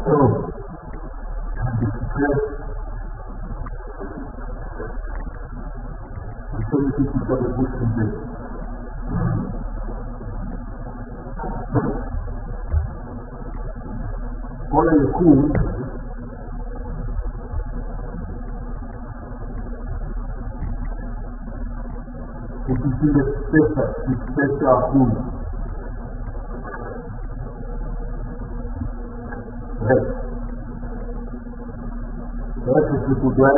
טוב, ברשותכם, עכשיו יש לי טיפה בגוף הזה. כל היקום הוא 99%. רצף נקודה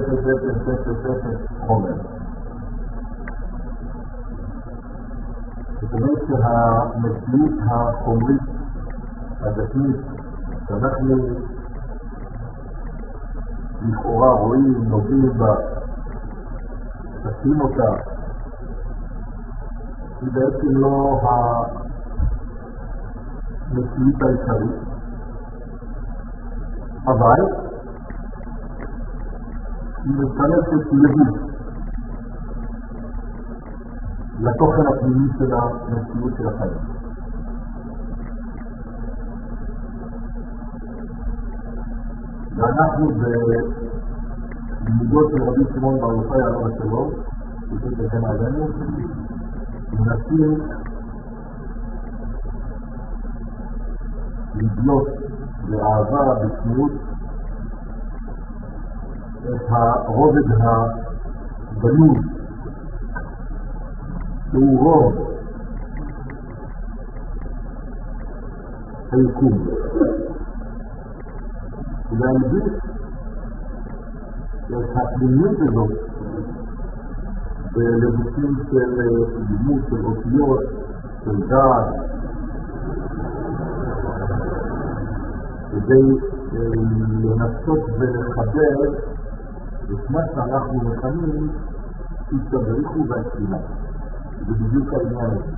0.000 חומר. זאת אומרת שהמציאות החומרית הדתית שאנחנו לכאורה רואים, נוגעים בה, תשים אותה, היא בעצם לא המציאות העיקרית, אבל היא מתכנסת לבוש לתוכן הפנימי של המציאות של החיים. ואנחנו בלימודו של רבי שמעון בר יוחאי עליו השלום, שתהיה לכם עלינו, מנסים לגלות באהבה, בצניעות, את הרובד הגנוז, שהוא רוב היקום. ולהלביש את הפנימיות הזאת בלבושים של לימוד, של אותיות, של דעת, כדי לנסות ולחבר את מה שאנחנו מכנים תדריכו והשלימה. זה בדיוק העניין הזה.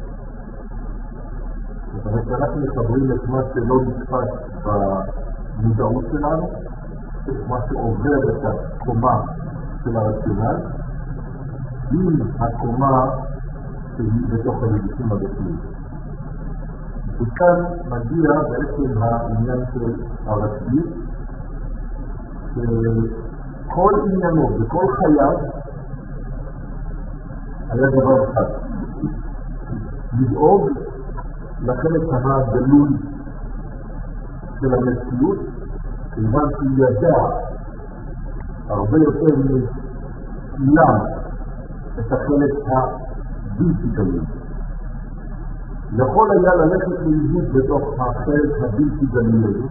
זאת אומרת שאנחנו מחברים את מה שלא נתפס במודעות שלנו, את מה שעובר את הקומה של הרציונל, עם הקומה שהיא בתוך הלבושים הדתיים. וכאן מגיע בעצם העניין של הרשב"י, שכל עניינו וכל חייו היה דבר אחד, לדאוג לחלק הגלוי של המציאות, כיוון שהוא ידע הרבה יותר מכולם את החלק הבלתי גלוי. יכול היה ללכת לאיבוד בתוך החלק הבלתי גלוי הזה,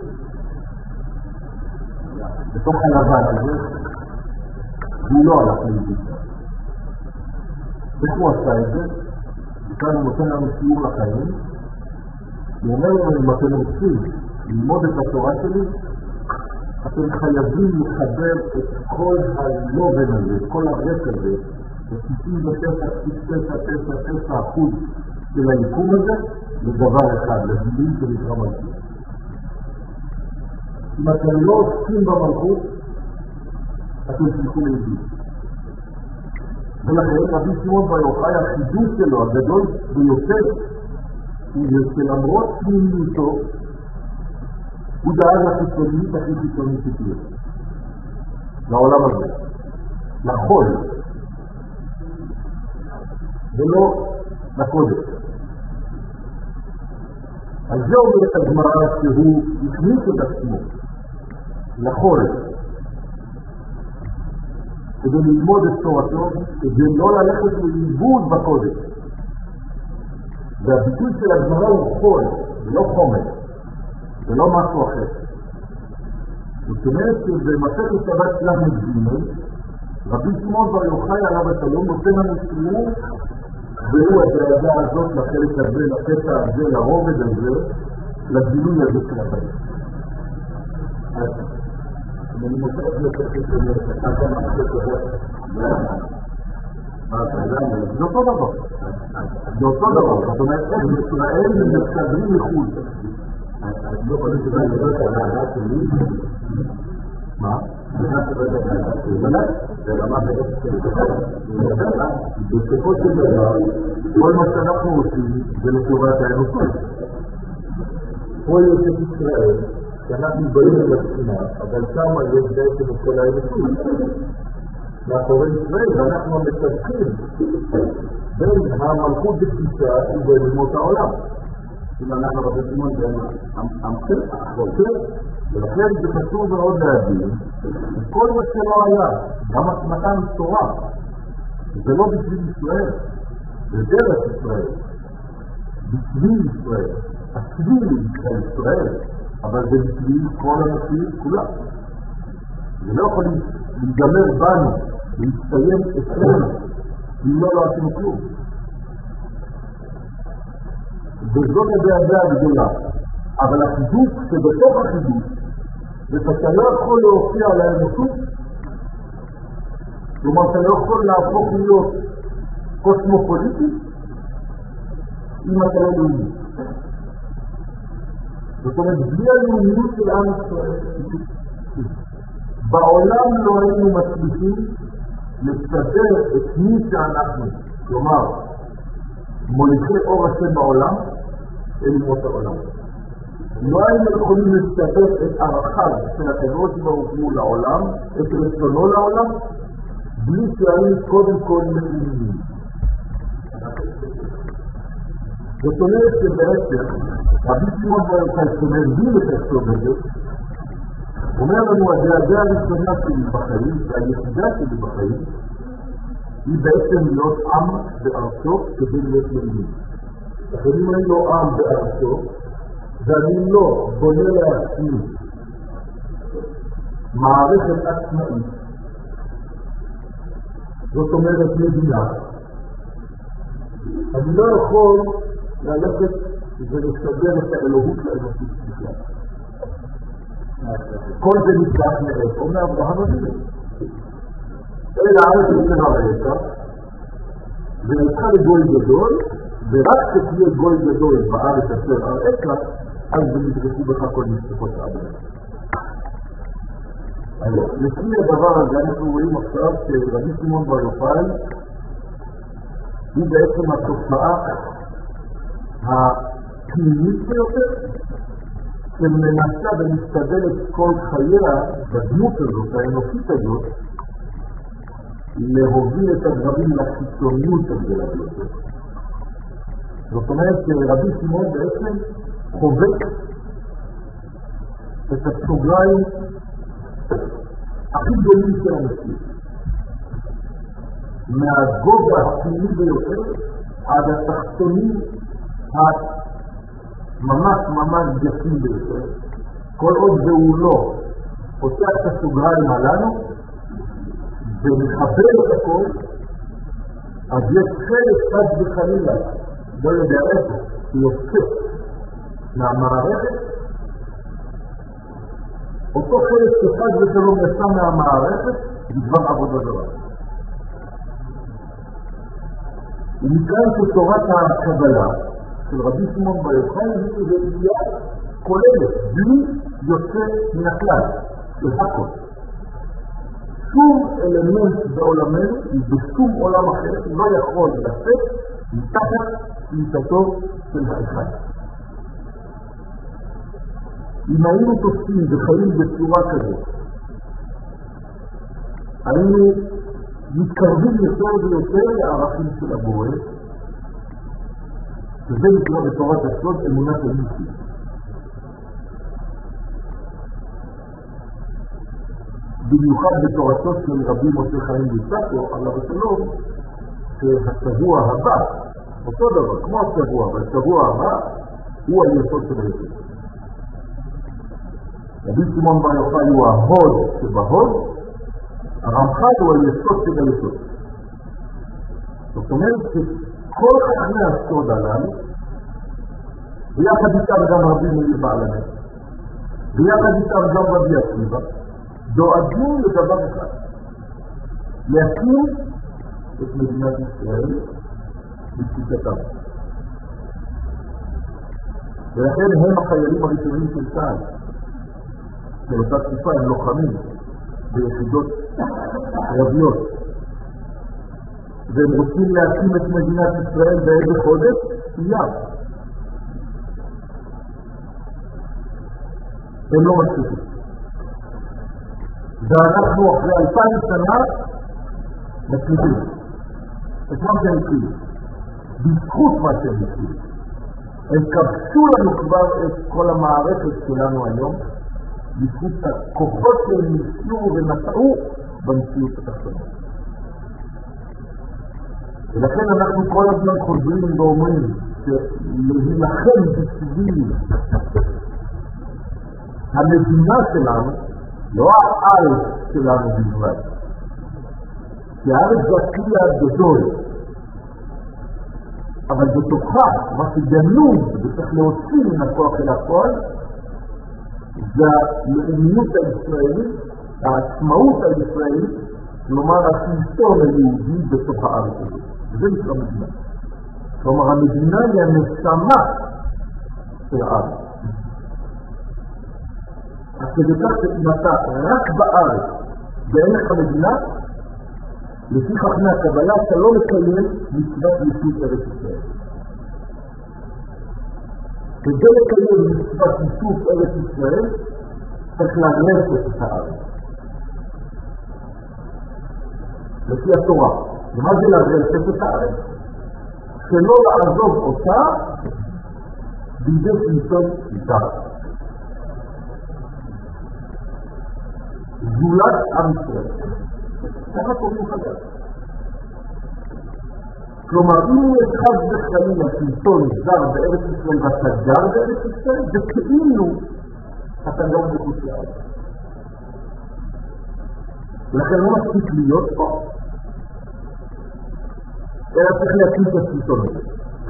בתוך הלבן הזה, והוא לא הלך לאיבוד. איך הוא עשה את זה? וכאן הוא נותן לנו שיעור לחיים, הוא אומר לנו, אם אתם רוצים ללמוד את התורה שלי, אתם חייבים לחבר את כל הלובן הזה, את כל הרק הזה, ב-99.999% של היקום הזה, לדבר אחד, לדילים שנקרא מלכות. אם אתם לא עוסקים במלכות, אתם תלכו לאיבוד. ולכן רבי שמעון בר יוחאי, החידוש שלו, הגדול ביותר, הוא שלמרות פנימיותו, הוא דאג לחיצוניות הכי חיצונית שתהיה, לעולם הזה, לחול, ולא לקודש. על זה אומרת הגמרא שהוא הכניס את עצמו לחול, כדי ללמוד את תורתו, כדי לא ללכת לאיבוד בקודש. והביטוי של הגמרא הוא חול, ולא חומר, ולא משהו אחר. זאת אומרת שבמסכת שבת ל"ג, רבי שמעון בר יוחאי עליו השלום נותן לנו שיעור, והוא הדאגה הזאת לחלק הזה, לקטע הזה, לרובד הזה, לגילוי הזה של החיים. אז אני מוצא את זה ככה זה אותו דבר. זה אותו דבר. זאת אומרת, איך ישראל מתקדמים לחו"ל. אני לא חושב שזה לדעת על העדה שלי. מה? זה רמה בעצם של דבר. בסופו של דבר, כל מה שאנחנו עושים זה לטובת האנושות. פה יוצאת ישראל, שאנחנו באים לספינה, אבל שם יש בעצם את כל האנושות מאחורי ישראל, ואנחנו המתווכים בין המלכות בקדושה ובין אומות העולם. אם אנחנו בסימון בין המחוקר, ולכן זה חשוב מאוד להבין כל מה שלא היה, גם מתן תורה, זה לא בשביל ישראל, זה דרך ישראל, בשביל ישראל, השביל של ישראל, אבל זה בשביל כל האנשים כולם. זה לא יכול להיגמר בנו, להסתיים אצלנו, אם לא עשינו כלום. וזאת הדאגה הגדולה. אבל החידוש שבתוך החידוש, שאתה לא יכול להופיע על האנושות, כלומר אתה לא יכול להפוך להיות קוסמופוליטי, אם אתה לא לאומי. זאת אומרת, בלי הלאומיות של עם ישראל, בעולם לא היינו מצליחים לסדר את מי שאנחנו, כלומר, מוליכי אור השם בעולם, אל אומות העולם. לא היינו יכולים לסדר את ערכיו של הקדוש ברוך הוא לעולם, את רצונו לעולם, בלי שהיינו קודם כל מבינים. זאת אומרת שבעצם, רבי שמעון בר יוחאי שמבין את הסוד הזה, אומר לנו, הדאגה הראשונה שלי בחיים, והיחידה שלי בחיים, היא בעצם להיות עם בארצו כדי להיות לאומי. לכן אם אני לא עם בארצו, ואני לא בונה לעצמי מערכת עצמאית, זאת אומרת מדינה, אני לא יכול ללכת ולסדר את האלוהות לאנושות בכלל. כל זה נפתח מאיפה מאברהם אבינו. אל הארץ של הרקע, ונצחה לגוי גדול, ורק שתהיה גוי גדול בארץ אשר הרקע, אז זה מתרחו בך כל משפחות האדם. לפי הדבר הזה אנחנו רואים עכשיו שרבי שמעון בר יוחאי היא בעצם התופעה הפנימית ביותר שמנסה ומסתדלת כל חייה בדמות הזאת, האנושית הזאת, להוביל את הדברים לחיצוניות הגדולה ביותר. זאת אומרת שרבי שמעון בעצם חובק את הסוגריים הכי גדולים של המציאות. מהגובה הפנימי ביותר עד התחתונים ממש גסים ביותר. כל עוד והוא לא פותח את הסוגריים הללו ומחבר את הכל, אז יש חלק חד וחלילה, לא יודע איפה, שיוצא מהמערכת, אותו חלק שחד ושלום יצא מהמערכת, בדבר עבודה דבר. ומכאן שתורת הקבלה של רבי שמעון בר יוחאי היא ראייה כוללת, בלי יוצא מן הכלל, של הכל. שום אלמנט בעולמנו, בשום עולם אחר, לא יכול לצאת מתחת שליטתו של האחד. אם היינו תופסים וחיים בצורה כזאת, היינו מתקרבים יותר ויותר לערכים של הבורא, שזה נקרא בתורת הסוד אמונת הניסים. במיוחד בתורתו של רבי משה חיים לוצאטו, עליו השלום, שהשבוע הבא, אותו דבר, כמו השבוע, אבל השבוע הבא הוא היסוד של היסוד. רבי שמעון בר יוחאי הוא ההוד שבהוד, הרמח"ל הוא היסוד של היסוד. זאת אומרת שכל חכמי הסוד הללו, ויחד איתם גם רבי מאיר בעל המת, ויחד איתם גם רבי עקיבא, דואגים לדבר אחד, להקים את מדינת ישראל בתפיסתם. ולכן הם החיילים הראשונים של צה"ל, באותה תקופה הם לוחמים ביחידות ערביות, והם רוצים להקים את מדינת ישראל באיזה חודש? מיד. הם לא מספיקים. ואנחנו אחרי 2000 שנה מצליחים. את מה שהם התחילו. בזכות מה שהם התחילו. הם כבשו לנו כבר את כל המערכת שלנו היום, בזכות הכוחות שהם ניסו ונטעו במציאות התחתונה. ולכן אנחנו כל הזמן חוזרים ואומרים שלהילחם בשביל המדינה שלנו, לא הארץ שלנו בלבד. כי הארץ זה הכלי הגדול, אבל בתוכה, מה שגנוז וצריך להוציא מן הכוח אל הפועל, זה הלאומיות הישראלית, העצמאות הישראלית, כלומר השלטון היהודי בתוך הארץ הזאת. וזה נקרא מדינה. כלומר המדינה היא הנשמה של הארץ. אז כדי כך שאם אתה רק בארץ ואין לך מדינה, לפי חכמי הקבלה אתה לא מקיים מצוות יישוב ארץ ישראל. כדי לקיים מצוות יישוב ארץ ישראל צריך להרס את הארץ. לפי התורה. ומה זה להרס את הארץ? שלא לעזוב אותה בידי שלטון מתחת. זולת עם ישראל. ככה קוראים חדש. כלומר, אם יש חד וחיים השלטון זר בארץ ישראל ואתה גר בארץ ישראל, זה כאילו אתה גר בחוץ לארץ. ולכן לא מספיק להיות פה, אלא צריך להקים את השלטון הזה.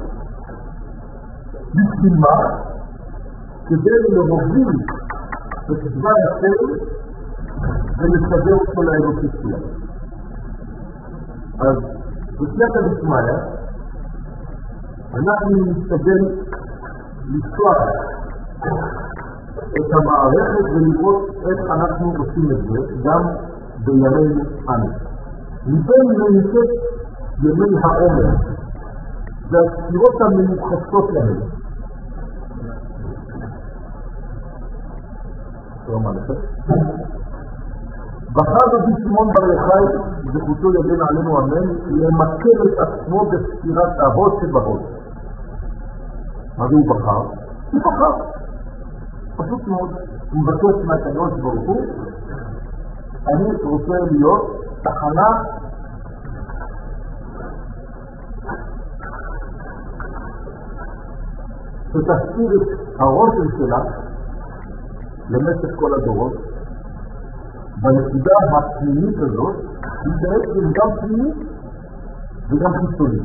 בשביל מה? כדי להוביל את דבר אחר ולסדר אותו לאנושות שלנו. אז בסייעתא דשמיא אנחנו נשתדל לפתוח את המערכת ולראות איך אנחנו עושים את זה גם בימינו אנו. מבין מנשת ימי העומר והספירות המיוחסות להם. בחר רבי שמעון בר יוחאי, זכותו יגן עלינו אמן, למקם את עצמו בספירת אבות שבהוד. מה זה הוא בחר? הוא בחר. פשוט מאוד. הוא מבקש מהקדוש ברוך הוא, אני רוצה להיות תחנה שתסתיר את הרושם שלה למשך כל הדורות. בנקודה הפנימית הזאת היא בעצם גם פנימית וגם חיצונית.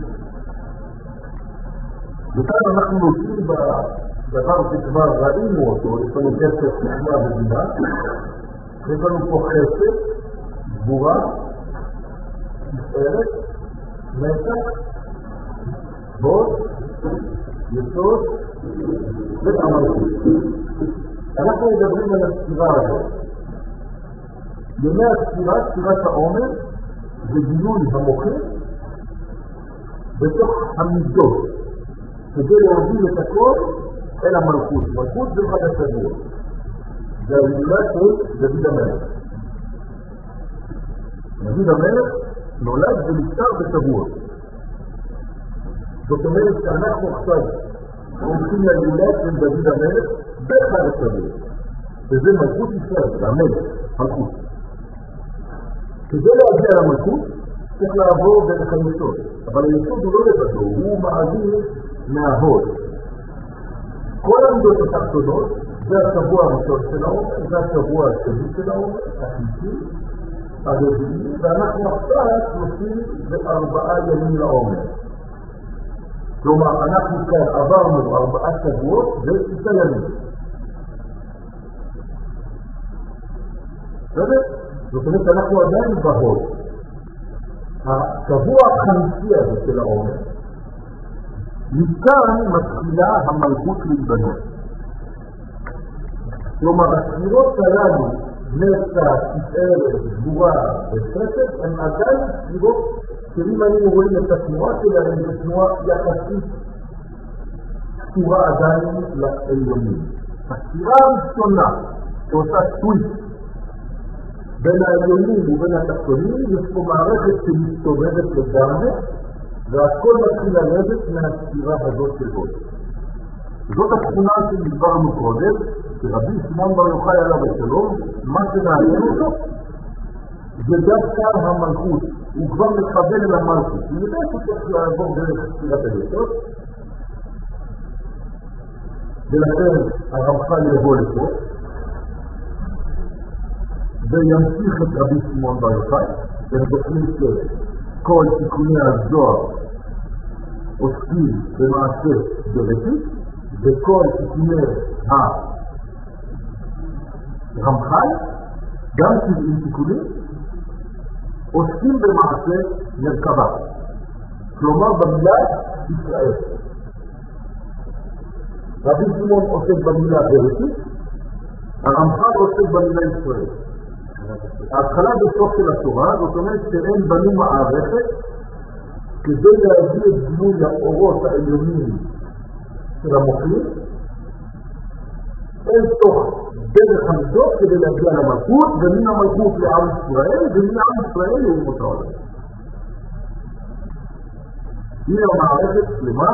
וכאן אנחנו נוצאים בדבר שכבר ראינו אותו, יש לנו כסף נשמע ודינה, יש לנו פה חסד, גבורה, תפארת, מתח, בוט, יסוד והמלכות. אנחנו מדברים על הספירה הזאת. ימי הספירה, ספירת העומר, זה גילוי המוחים בתוך המידות, כדי להוביל את הכל אל המלכות. מלכות זה חד השבוע. זה ההילולה של דוד המלך. דוד המלך נולד ונפטר בשבוע. זאת אומרת שאנחנו עכשיו הולכים להילולה של דוד המלך בחד השבוע. וזה מלכות ישראל, זה המלך, מלכות. כדי להגיע למלכות צריך לעבור דרך היסוד, אבל היסוד הוא לא לבדו, הוא מעביר מההוד. כל העמדות התחתונות זה השבוע הראשון של העומר, זה השבוע השני של העומר, השלישי, הרביעי, ואנחנו עכשיו 34 ימים לעומר. כלומר, אנחנו כאן עברנו 4 שבועות ו6 ימים. בסדר? זאת אומרת, אנחנו עדיין בהוד. השבוע החמישי הזה של העומר, מכאן מתחילה המלכות להיבנות. כלומר, הספירות שלנו, נצח, תפארת, גבורה וחסד, הן עדיין ספירות שאם היינו רואים את התנועה שלהם, זו תנועה יחסית קשורה עדיין לעליונים. הספירה הראשונה שעושה סוויץ' בין העליונים ובין התחתונים, יש פה מערכת שמסתובבת לגמרי, והכל מתחיל לרדת מהספירה הזאת של עוד. זאת התכונה שדיברנו קודם, שרבי שמעון בר יוחאי עליו השלום, מה שמעניין אותו, זה דווקא המלכות, הוא כבר מכוון אל המלכות, הוא יודע שצריך לעבור דרך ספירת היסוד, ולכן הרמח"ל יבוא לפה, וימשיך את רבי שמעון בר יוחאי, ונדוחים שכל תיקוני הזוהר עוסקים במעשה בראשית, וכל תיקוני הרמח"ל, גם 70 תיקונים, עוסקים במעשה מרכבה, כלומר במילה ישראל. רבי שמעון עוסק במילה בראשית, הרמח"ל עוסק במילה ישראל. ההתחלה בסוף של התורה, זאת אומרת שהם בנו מערכת כדי להביא את גילוי האורות העליונים של המוחים אל תוך דרך המידות כדי להגיע למלכות, ומן המלכות לעם ישראל, ומן עם ישראל לאומות העולם. הנה המערכת שלמה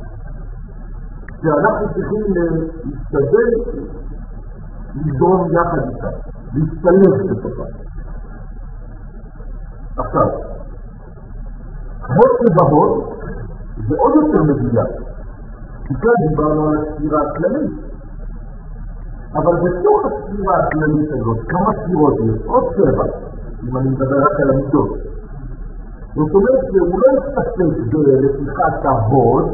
שאנחנו צריכים להשתדל לדרום יחד איתה, להשתלב בתוכה. עכשיו, הוד ובהוד זה עוד יותר מדויק, כי כאן דיברנו על הספירה הכללית, אבל בתוך הספירה הכללית הזאת, כמה ספירות יש? עוד 7, אם אני מדבר רק על המידות. זאת אומרת שהוא לא יתפסק בלפיכת ההוד,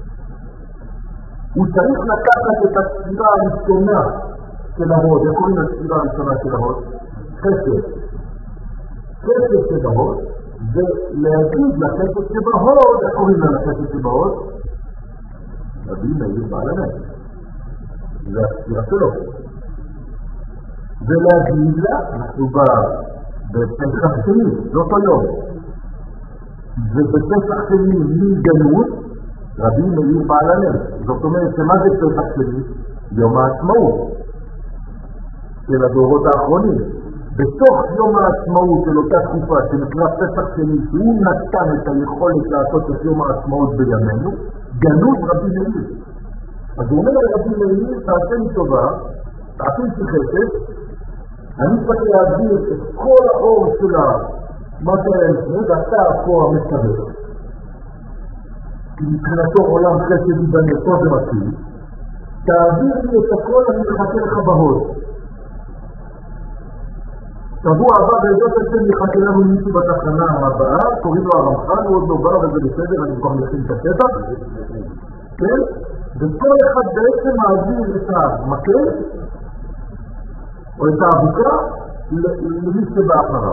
הוא צריך לקחת את הספירה הראשונה של ההוד, איך קוראים לספירה הראשונה של ההוד? חסד. חסד של ההוד, ולהגיד לחסד שבהוד, איך קוראים לחסד שבהוד? רבי מאיר בעל הנס. זה הספירה שלו. ולהגיד לה, אנחנו בפסח שני, זאת היום. ובפסח שני מגנות, רבי מאיר בעל הנס. זאת אומרת שמה זה פסח שני? יום העצמאות של הדורות האחרונים. בתוך יום העצמאות של אותה תקופה שנקרא פסח שני, שהוא נתן את היכולת לעשות את יום העצמאות בימינו, גנות רבי מאיר. אז הוא אומר לרבי מאיר, תעשה לי טובה, תעשה לי חסד, אני צריך להעביר את כל האור של מה שהיה לפני, ואתה פה המסתבר. כי מבחינתו עולם חסד ייבנה, פה זה מתחיל. תעביר לי את הכל, אני מחכה לך בהוד. שבוע הבא בעזרת השם יחכה לנו מישהו בתחנה הבאה, קוראים לו הרמח"ל, הוא עוד לא בא וזה בסדר, אני כבר מכין את השטח. כן? וכל אחד בעצם מעביר את המקל, או את האבוקה, למי שבא אחריו.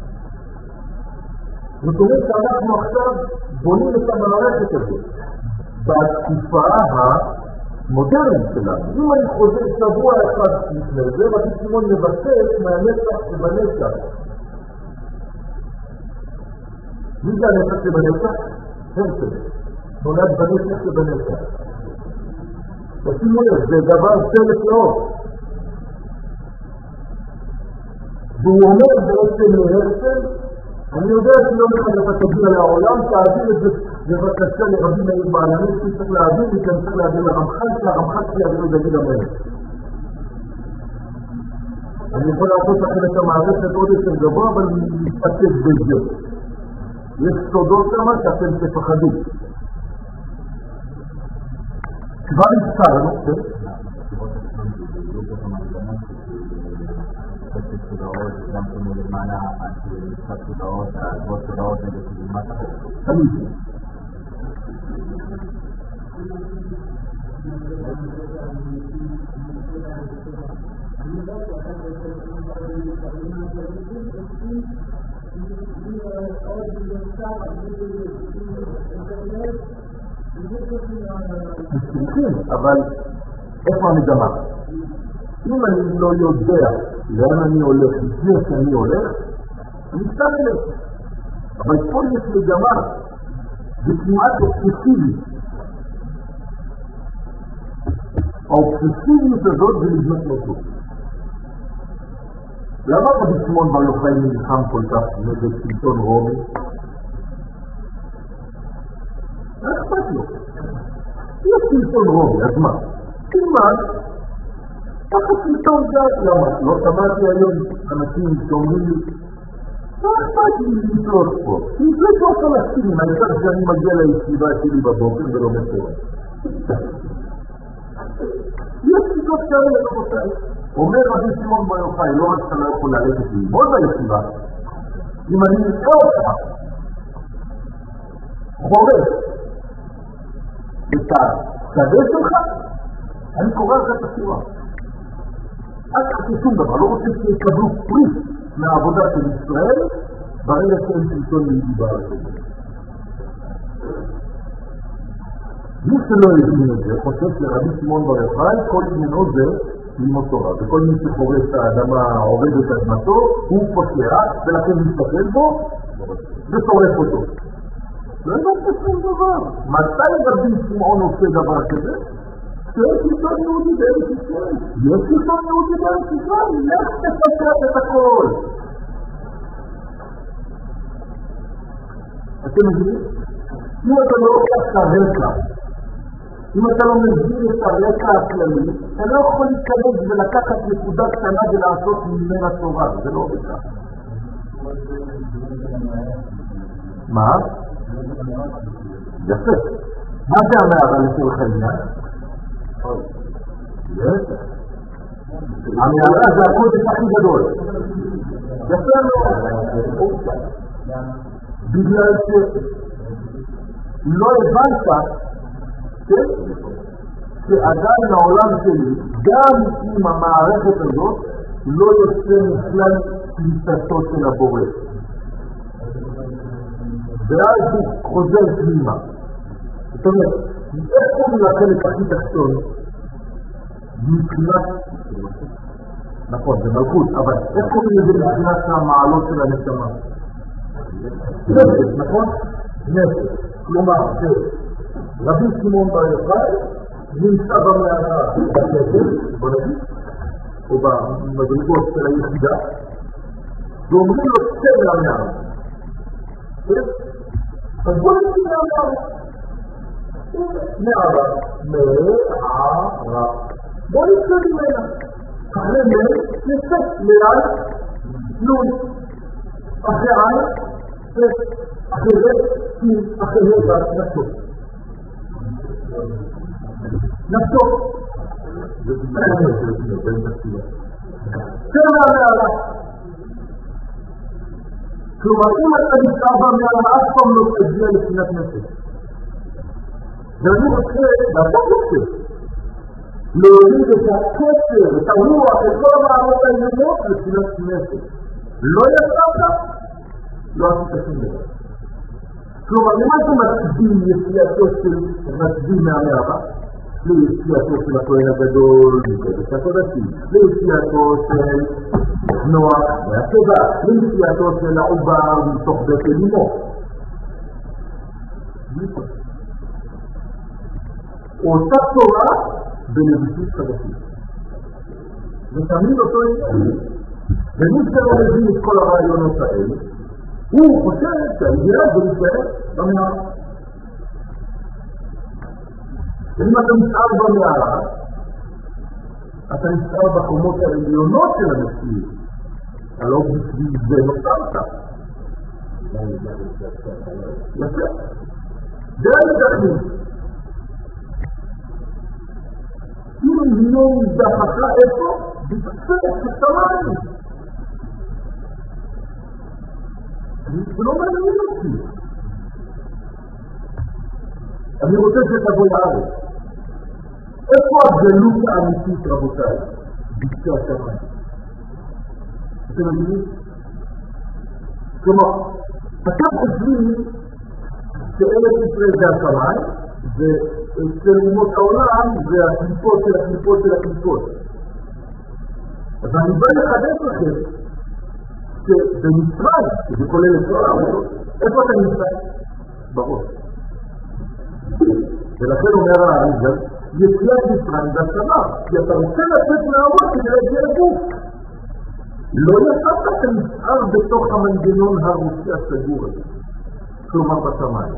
זאת אומרת שאנחנו עכשיו בונים את המערכת הזאת בתקופה המודרנית שלנו. אם אני חוזר שבוע אחד לפני זה, רבי שמעון מבסס מהנצח שבנצח. מי זה הנצח שבנצח? הרצל. נולד בנצח שבנצח. תשימו לב, זה דבר סלף מאוד. והוא אומר בעצם להרצל, אני יודע שיום אחד אתה תגיע לעולם, תעביר את זה בבקשה לרבי מאיר בעל הנס, שצריך להעביר לי, כי אני צריך להעביר לרמח"ל, שהרמח"ל שיעביר את דוד המלך. אני יכול לעשות לכם את המערכת עוד יותר גבוה, אבל מתפתח בזה. יש סודות שמה שאתם תפחדו. כבר הזכרנו, כן? גם כמו למעלה משחק סודאות, הגבות סודאות נגד סודמת החוק. תמיד. אבל איפה המגמה? אם אני לא יודע לאן אני הולך, לפני שאני הולך, אני סתם הולך. אבל פה יש מגמה, זה כמעט אובססיבית. האובססיביות הזאת זה לבנות לא טוב. למה רבי שמעון בר יוחאי נלחם כל כך נגד שלטון רומי? מה אכפת לו? יש שלטון רומי, אז מה? כמעט ככה שלטון זה, למה? לא שמעתי היום אנשים שאומרים לי מה אכפת לי לשלוט פה? נשלוט פה פלסטינים, העיקר שאני מגיע לישיבה שלי בבוקר ולא מקורה. יש שיטות כאלה רבותיי. אומר רבי שמעון בר יוחאי, לא רק שאתה לא יכול ללכת ללמוד בישיבה, אם אני נראה אותך חורף את השדה שלך, אני קורא לך את הסיוע. אל תחשב שום דבר, לא רוצה שיקבלו פריס מהעבודה של ישראל ברגע שאין שלטון יהודי בארץ. מי שלא הבין את זה, חושב שרבי שמעון בר יוחאי כל עניינו זה ללמוד תורה, וכל מי שחורש את האדמה, עובד את אדמתו, הוא פושע, ולכן מסתכל בו ושורף אותו. לא הבנת שום דבר. מתי רבי שמעון עושה דבר כזה? שיש שלטון יהודי בארץ ישראל. יש שלטון יהודי בארץ ישראל, לך תפשט את הכל. אתם מבינים? אם אתה לא לוקח את הרקע, אם אתה לא מבין את הרקע הכללי, אתה לא יכול להיכנס ולקחת נקודה קטנה ולעשות ממנה תורה, זה לא עובד ככה. מה? יפה. מה זה המערה לצורך העניין? המערה זה הקודש הכי גדול. יפה מאוד. בגלל שלא הבנת שעדיין העולם שלי, גם עם המערכת הזאת, לא יוצא מכלל פליטתו של הבורא. ואז הוא חוזר פנימה. זאת אומרת, איך קוראים לחלק הכי תחתון? מבחינת, נכון, זה מלכות, אבל איך קוראים לזה מבחינת המעלות של הנשמה? נפש, נכון? נפש. כלומר, רבי שמעון בר יוחאי נמצא במערה בכתר, בוא נגיד, או במדרגות של היחידה, ואומרים לו צא מהמערה. אז בוא נגיד מהמערה. מערה, מערה. בוא נצא ממנה. אחרי מאה, נצא מעל, נון. אחרי עין, אחרי זה, אחרי זה, נפשו. נפשו. צא מהמערה. כלומר, אם אתה נשאר במערה, אף פעם לא תגיע לבחינת נפש. ואני רוצה לעשות את זה. להוריד את הקצר, את הרוח, את כל המערות העניינות לבחינת נפש. לא יצאת, לא עשית שום דבר. כלומר, למה זה מצביע יציאתו של מצביע מהמערה? ליציאתו של הכהן הגדול, מקודש הקודשים, ליציאתו של נוח והטבע, ליציאתו של העובר מתוך בטן אמו. אותה תורה בנביאים חדשים. ותמיד אותו עניין. ומי שלא מבין את כל הרעיונות האלה, הוא חושב שהאידיאל זה להישאר במערה. ואם אתה נשאר במערה, אתה נשאר בחומות העליונות של המציאות. הלא בשביל זה נוצרת. יפה. זה המדחים. אם לא מזדחך איפה, בצפת ששמיים. זה לא מעניין אותי. אני רוצה שתבוא לארץ. איפה הגלות האמיתית רבותיי? בקצה השמיים. אתם מבינים? כלומר, אתם חושבים שארץ ישראל זה השמיים, ואצל אומות העולם זה הקליפות של הקליפות של הקליפות. אז אני בא לחדש לכם שבמצרים, שזה כולל את כל העבודות, איפה אתה נמצא? בראש. ולכן אומר האריזל, יציאת מצרים בהשמה, כי אתה רוצה לצאת מהעבוד כדי להגיע לגוף. לא יצאת כנשאר בתוך המנגנון הרוסי הסגור הזה, כלומר בשמיים.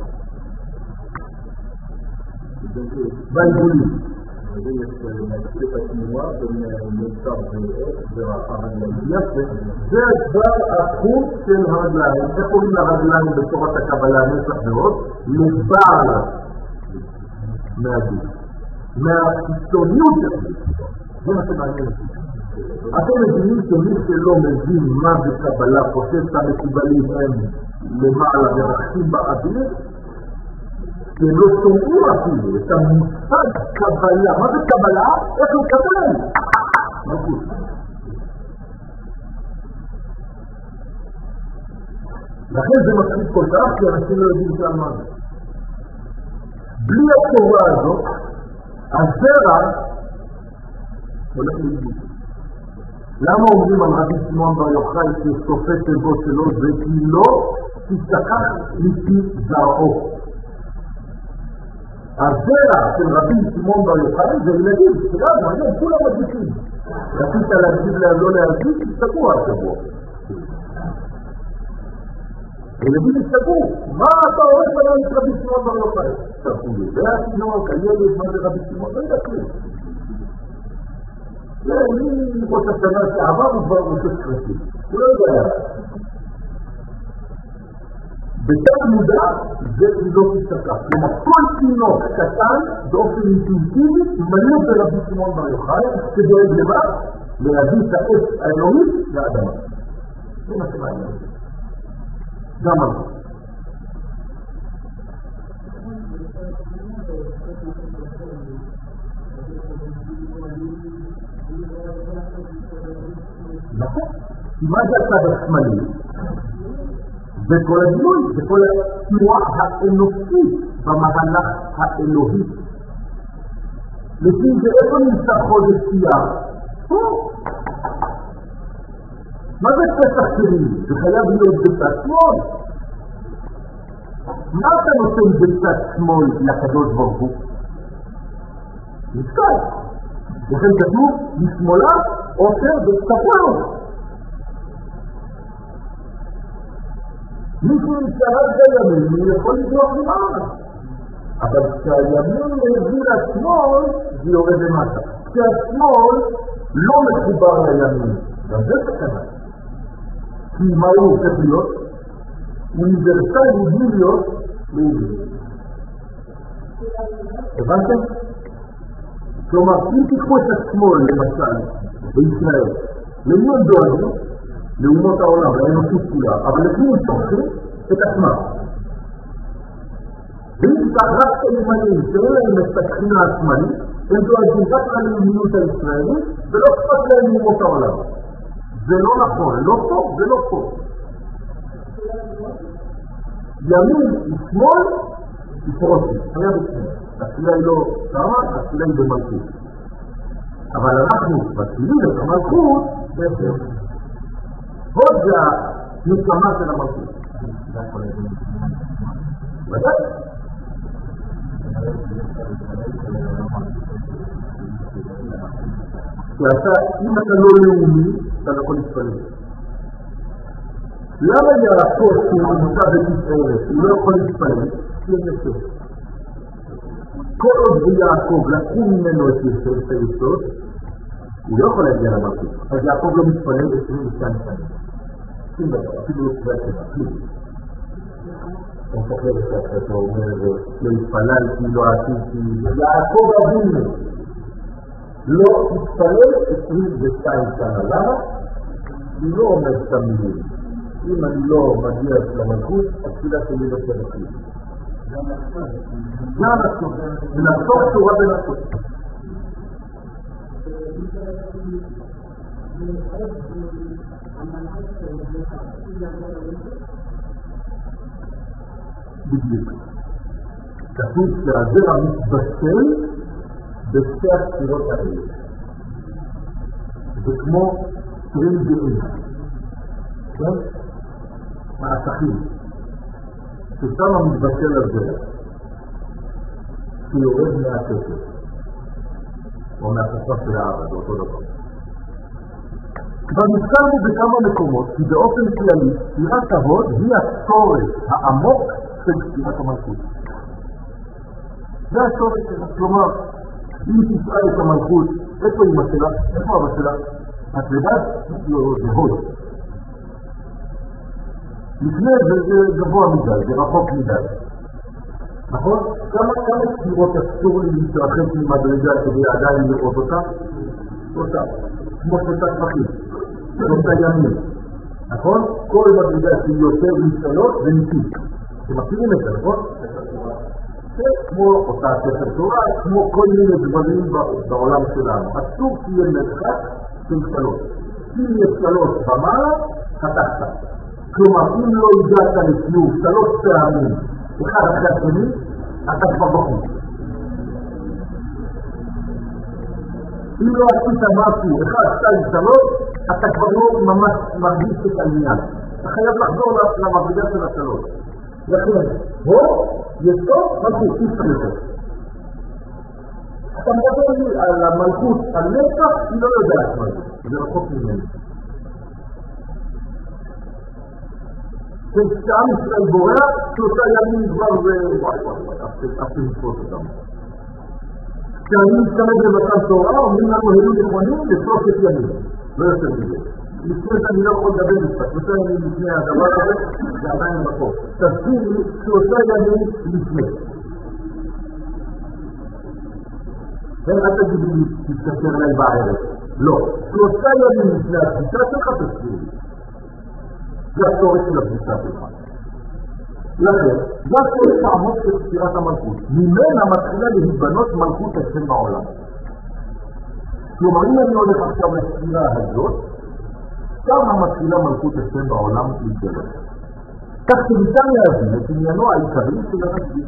בעיגולים. יש להקשיב את התנועה בין מוצר יפה. זה כבר החוץ של הרגליים. איך קוראים לרגליים בתורת הקבלה נצח ועוד? לבעל מהגוף. מהחיצוניות הזה. זה מה שמעניין. אתם מבינים שמי שלא מבין מה בקבלה חושב שהמקובלים הם למעלה ורחים באוויר, הם לא שומעים אפילו את המושג קבלה. מה זה קבלה? איך לקבל? נכון. לכן זה מפחיד כל כך, כי אנשים לא יודעים שם מה זה. בלי התורה הזאת, הזרע הולך לאיבוד. למה אומרים על רבי שמעון בר יוחאי שסופי תיבו שלו זה כי לא תשכח לפי זרעו. הזרע של רבי שמעון בר יוחאי זה ילדים, שגם מעניין, כולם מגישים. רצית להגיד להם לא להגיד, תסתגרו השבוע. ילדים תסתגרו, מה אתה הולך לנו את רבי שמעון בר יוחאי? תרפו לי, זה התינוק, הילד, מה זה רבי שמעון? לא יודע כלום. אני ראש השנה שעבר הוא כבר ראש השקרסי, הוא לא יודע. בתת מודע זה לא תשתקף. כלומר, כל תינוק קטן באופן אינטואיטיבי מלא ברבי שמעון בר יוחאי שדואג לבד להביא את האש האלוהית לאדמה. זה מה שמעניין. גם על זה. נכון? כי מה זה הצד השמאלי? זה כל הגילוי, זה כל התנועה האנושית במהלך האלוהי. לפי זה איפה נמצא חודש אייר? פה. מה זה פסח שלי? זה חייב להיות בצד שמאל. מה אתה נותן בצד שמאל לקדוש ברוך הוא? נזכר. לכן כתוב, משמאלה עושר וצפון. מישהו נשארת בימין, הוא יכול לדרוך למעלה. אבל כשהימין מביא לשמאל, זה יורד למטה. כשהשמאל לא מחובר לימין. גם זה סכנה. כי מה הוא הופך להיות? אוניברסלי בלי להיות לאומי. הבנתם? כלומר, אם תיקחו את השמאל, למשל, בישראל, למי הם דואגים? לאומות העולם, לאנושות כולה, אבל לפני הם תומכים את עצמם. ואם תיקח רק הימנים שאין להם את התחינה השמאלית, הם דואגים רק ללאומיות הישראלית, ולא אכפת להם לאומות העולם. זה לא נכון, לא טוב, זה לא טוב. ימין ושמאל, יפרוצים, היה בשמאל. התפילה היא לא שמה, התפילה היא במלכות. אבל אנחנו מתחילים את המלכות בעצם. עוד זה הנקמה של המלכות. ודאי? אם אתה לא לאומי, אתה לא יכול להתפלל. למה יעקב שהוא נמצא בתפארת, הוא לא יכול להתפלל? כי אין יסוד. כל עוד ביעקב לקום ממנו את יסוד, את היסוד, הוא לא יכול להגיע למלכות. אז יעקב לא מתפלל 22 שנים. שום דבר, אפילו לא צבא שבא, כלום. הוא מפחד את זה, הוא אומר, לא התפללתי, לא עשיתי. יעקב אבינו לא התפלל 22 שנה. למה? הוא לא אומר את המילים. אם אני לא מגיע למלכות, התפילה שלי לא תלכי. גם הסוף, ולסוף שורה בין הסוף. בדיוק. כתוב שהזרע מתבשל בשתי הספירות האלה. זה כמו סטרים גאים. כן? מעצחים. ששם המתבשל הזרע. שיורד מהכסף. או מהכסף של האבא, זה אותו דבר. כבר נזכרנו בכמה מקומות, כי באופן כללי, ספירת ההוד היא הצורך העמוק של ספירת המלכות. זה הצורך שלה. כלומר, אם תשאל את המלכות, איפה אמא שלה? איפה אבא שלה? את לדעת? זה הוד. לפני זה גבוה מדי, זה רחוק מדי. נכון? כמה ספירות אסור לי להתרחק ממדרגה כדי עדיין לראות אותה? אותה. כמו שלושה טפחים. שלושה ימים. נכון? כל מדרגה שהיא יותר משלות זה ניתוק. אתם מכירים את זה, נכון? כמו אותה ספר תורה, כמו כל מיני דברים בעולם שלנו. אסור שיהיה מרחק של שלוש. אם יש שלוש במעלה, חתכת. כלומר, אם לא הגעת לסיום שלוש פעמים, אחד אחרי השני, אתה כבר בחוץ. אם לא עשית משהו, אחד, שתיים, שלוש, אתה כבר לא ממש מרגיש את העניין. אתה חייב לחזור למדרגה של השלוש. לכן, יסוד מלכות, תפריטו. אתה מדבר לי על המלכות, על נצח, היא לא יודעת מה זה. זה רחוק ממנו. כשעם ישראל בורח, שלושה ימים כבר זה... אף תנפוס אותם. כשאני משתמש במתן תורה, אומרים לנו היו נכונים לשלושת ימים. לא יותר מזה. לפני זה אני לא יכול לדבר משפט. שלושה ימים לפני הדבר הזה, זה עדיין רחוק. תסביר לי שלושה ימים לפני. אל תגיד לי, תתקשר אליי בערב. לא. שלושה ימים לפני הפגישה שלך תסביר לי. זה הצורך של הפגישה שלך. לכן, זה הצורך העמוק של ספירת המלכות. ממנה מתחילה להיבנות מלכות השם בעולם. כלומר, אם אני הולך עכשיו לספירה הזאת, כמה מתחילה מלכות השם בעולם להתגלות. כך שניתן להבין את עניינו העיקרי של הנביא.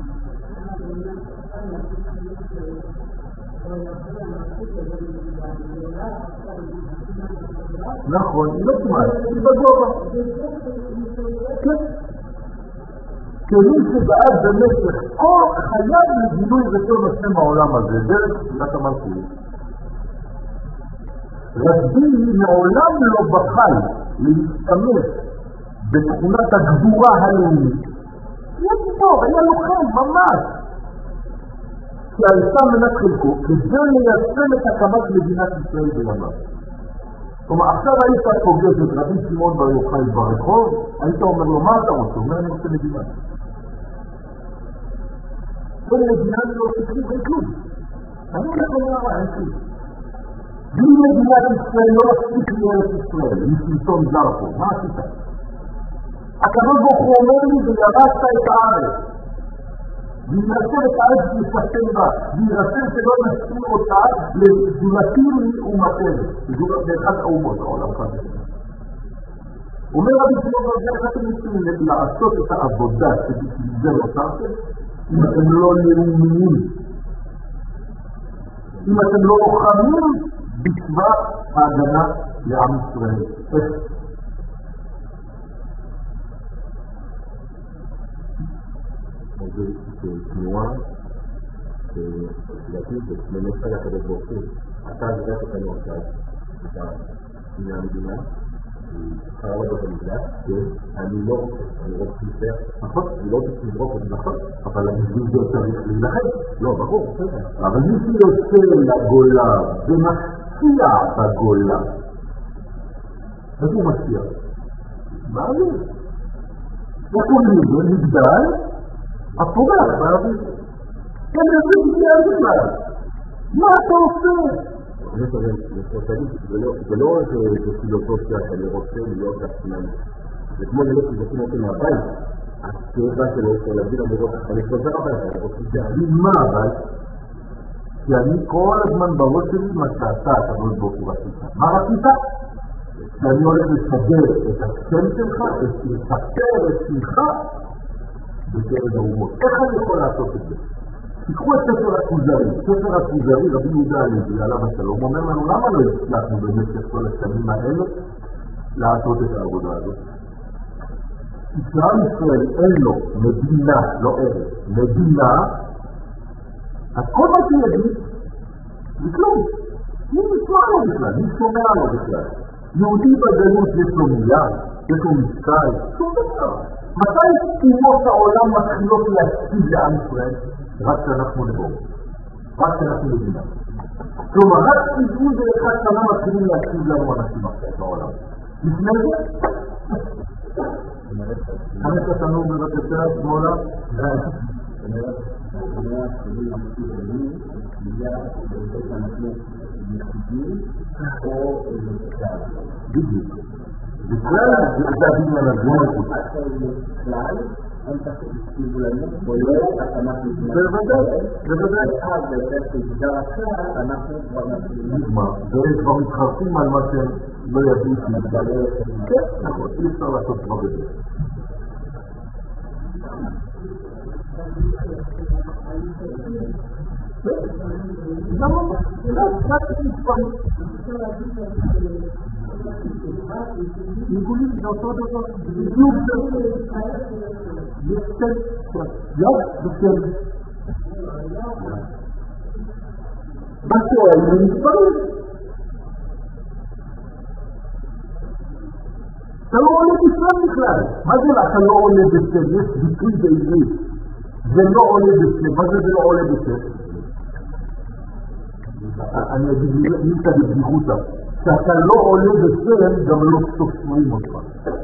נכון, היא לא כמעט, היא בגובה. כן. כמי שבעד במשך כל חייב לגילוי רצון השם העולם הזה, דרך ספירת המלכות. רבי מעולם לא בחל להשתמש בתכונת הגבורה הלאומית. היה גיבור, היה לוחם, ממש. כי הייתה מנת חלקו כדי ליישם את הקמת מדינת ישראל בימיו. כלומר, עכשיו היית פוגש את רבי שמעון בר יוחאי ברחוב, היית אומר לו, מה אתה רוצה? אומר, אני רוצה מדינה. כל מדינה אני לא רוצה כלום. אני הולך לומר, אין כלום. בלי מדינת ישראל לא עשיתי לארץ ישראל, משלטון זר פה, מה עשית? הקדוש ברוך הוא אומר לי, וירשת את הארץ. וירשם את הארץ וישתן בה, וירשם שלא נסתיר אותה לזולתים ומתן. זה אחד האומות העולם כאן. אומר רבי שמעון בר יוחאי, איך אתם רוצים לעשות את העבודה שבשביל זה לא תעשו? אם אתם לא לאומיים, אם אתם לא לוחמים בצבא ההגנה לעם ישראל. זה תנועה להגיד למסע לקדוש ברוך הוא. אתה זוכר אותנו עכשיו, אתה שני המדינה, חרב את המקדש, אני לא רוצה, אני רוצה להישאר, נכון? אני לא רוצה לברוק את נכון, אבל בשביל זה צריך להילחם. לא, ברור, בסדר. אבל מי שיוצא לגולה ומשפיע בגולה, איפה הוא משפיע? מה זה? איך אומרים? זה מגדל? הפורח, בערבית. כן, זה בכלל. מה אתה עושה? זה לא איזה פילוסופיה שאני רוצה להיות עצמם. זה כמו ללכת לזוכים אותי מהבית. התאיבה שלו של להביא למורות, אני חוזר הביתה, אני רוצה להביא מה הבית? כי אני כל הזמן בראש שלי מה שעשה את הקדוש ברוך הוא רצית. מה רצית? שאני הולך לסדר את השם שלך, לספר את שמך בקרב האומות. איך אני יכול לעשות את זה? תיקחו את ספר הכוזרי. ספר הכוזרי, רבי יהודה הלוי, עליו השלום, אומר לנו למה לא הצלחנו במשך כל השנים האלה לעשות את העבודה הזאת. כשעם ישראל אין לו מדינה, לא ארץ, מדינה, אז כל מה שיגיד זה כלום. מי נשמע לו בכלל? מי שומע לו בכלל? יהודי בגלות יש לו מילה, יש לו משקל, שום דבר. מתי אומות העולם מתחילות להקשיב לעם ישראל? רק שאנחנו נבוא, רק שאנחנו מדינה. כלומר, רק 91 שנה מתחילים להקשיב לנו אנשים אחרי העולם. לפני זה? חמש אותנו בבקשה, שמאלה. בדיוק. בכלל זה הבניין הזה. בכלל, הם תחת הסתיבו לנו, כולל אנחנו בוודאי. אז בעצם כגדר אחר, אנחנו כבר נגמר. והם כבר מתחרטים על מה שהם לא ידעו שנגמר. כן, נכון, אי אפשר לעשות כבר בזה. למה? רק מספרים. ניגולים זה אותו דבר. בדיוק זה. בסדר. מה שואל זה מספרים. אתה לא עולה בסדר בכלל. מה זה אתה לא עולה בסדר? יש ביטוי בעברית. זה לא עולה בסדר. מה זה לא עולה בסדר? אני אגיד לי את הבדיחותה. שאתה לא עולה בסדר, גם לא סופרים אותך.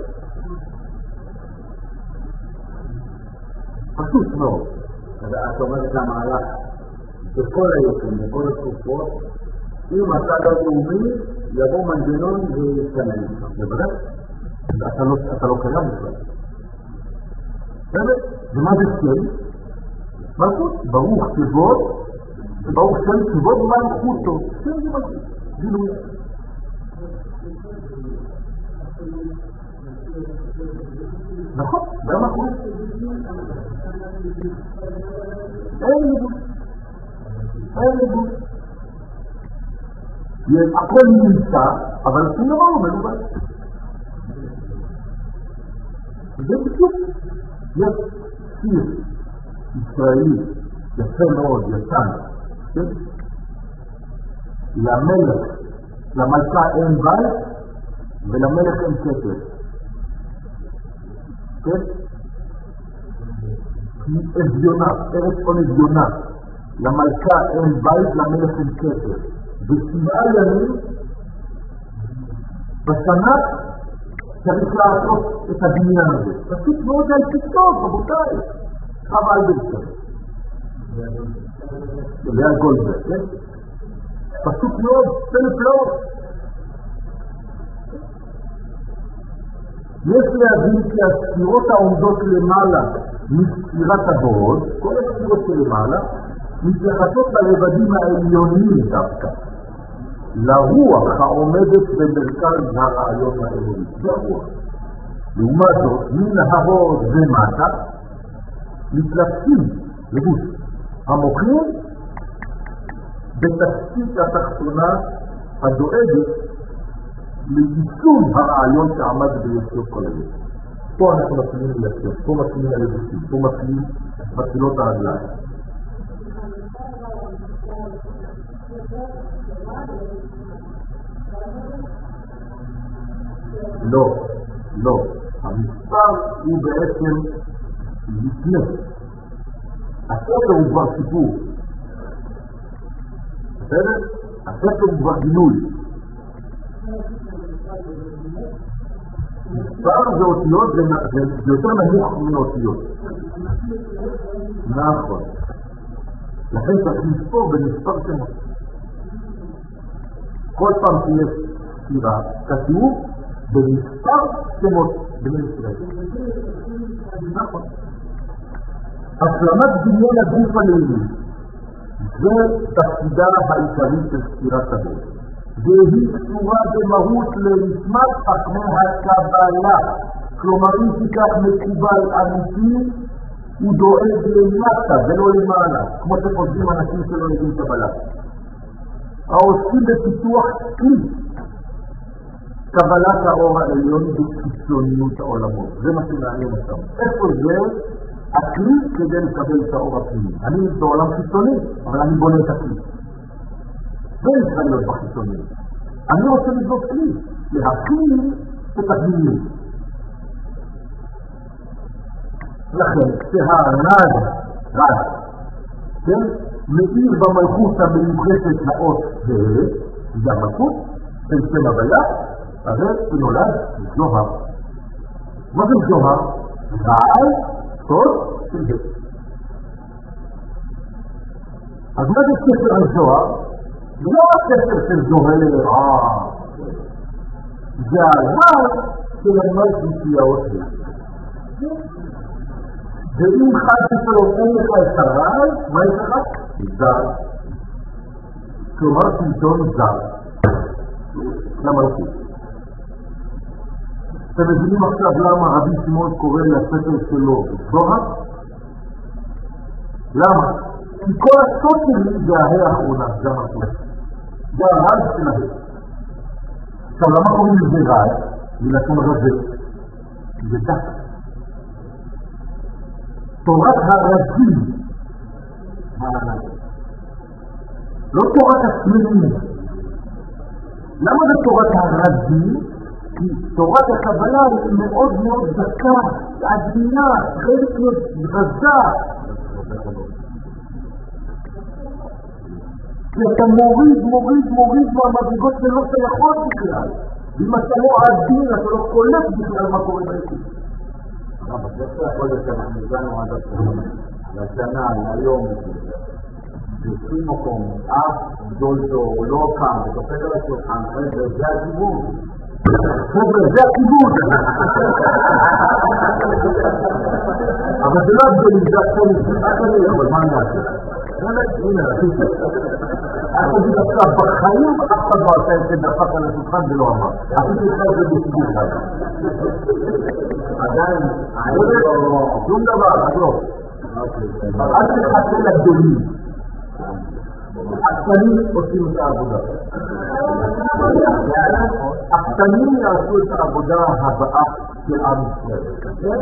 פשוט מאוד. אתה אומרת למהלך בכל היוצאים, בכל התקופות, אם אתה לא לאומי, יבוא מנגנון ויתכנן. בוודאי. אתה לא קיים בכלל. ומה זה שם? מלכות. ברוך כבוד, ברוך שם כבוד מלכותו. שם זה מלכות. גילוי. נכון, זה מלכות. אין ליבוד. הכל נמצא, אבל שום דבר לא מלובד. זה בדיוק. יש שיר ישראלי יפה מאוד, ישן, למלך, למלכה אין בית ולמלך אין כתר. כן? כי אביונה, ארץ עון אביונה, למלכה אין בית, למלך אין כתר. בשבעה ימים בשנה צריך לעשות את הבניין הזה. פשוט מאוד על פתאום, רבותיי. חווה אלברטון. לאה גולדברג, כן? פשוט מאוד, פלפלאות. יש להבין כי הספירות העומדות למעלה מספירת הבאות, כל הספירות שלמעלה, מתייחסות לרבדים העליונים דווקא. לרוח העומדת במרכז הרעיון האלוהי. זה הרוח. לעומת זאת, מן ההוד ומטה, מתלבשים לגוש המוחים בתחתית התחתונה הדואגת ליישום הרעיון שעמד ביסוד כל היום. פה אנחנו מתחילים ליישם, פה מתחילים הלבושים, פה מתחילות הרגליים. לא. המספר הוא בעצם לפני. הספר הוא כבר סיפור. בסדר? הספר הוא כבר גילוי. מספר זה אותיות, זה יותר נמוך מאותיות. נכון. לכן צריך לספור במספר שמות. כל פעם שיש ספירה, כתוב במספר שמות בני ישראל. נכון. השלמת בניין הגוף הלאומי זה תפקידה העיקרית של ספירת הבית. והיא קשורה במהות לרשמת חכמי הקבלה. כלומר, אם תיקח מקובל אמיתי, הוא דואג למטה ולא למעלה, כמו שחושבים אנשים שלא יודעים קבלה. העוסקים בפיתוח כלי קבלת האור העליון בקיצוניות העולמות. זה מה שמעניין אותם. איפה זה? הכלי כדי לקבל את האור הפנימי. אני בעולם חיצוני, אבל אני בונה את הכלי. זה נקרא להיות בחיצוני. אני רוצה לבנות כלי. להכין את הפנימיות. לכן, כשהרד, כן, מאיר במלכות המיוחדת לאות זה המלכות, של שם הוויה, הרי הוא נולד זוהר. מה זה זוהר? רעל, סוד של זה. אז מה זה ספר הזוהר? לא הספר של זוהר, זה הרעל של המלכותיות. ואם חד ופלום אין לך את הרעל, מה יש לך? זר. כלומר שלטון זר. למלכות. אתם מבינים עכשיו למה רבי שמעון קורא לספר שלו זוהר? למה? כי כל הסוד שלי זה ההא האחרונה, זה המלכות. זה הרעל שלהם. עכשיו למה קוראים לזה רעל? מלשון רזה. זה דק. תורת הרזים. לא תורת הסמלים. למה זה תורת הרזים? כי תורת הקבלה היא מאוד מאוד דקה, עדינה, חלק רזה. כי אתה מוריד מהמדרגות שלא שייכות בכלל. ואם אתה לא עדין, אתה לא קולט בכלל מה קורה בעצם. אבל זה יכול להיות שאנחנו הגענו עד השנה, לשנה, היום, בשום מקום, אף דולדו לא קם, ותופק על השולחן, זה הדיבור. זה הדיבור. אבל זה לא הגדולים, זה הגדולים, אבל מה נעשה? הנה, עשיתי. אני אגיד עכשיו, בחיים אף אחד לא עשה את זה דפק על השולחן ולא אמר. עשיתי לך את זה בסיבור. עדיין, שום דבר, לא. אל תחכה לגדולים. הקטנים עושים את העבודה. הקטנים יעשו את העבודה הבאה של עם ישראל.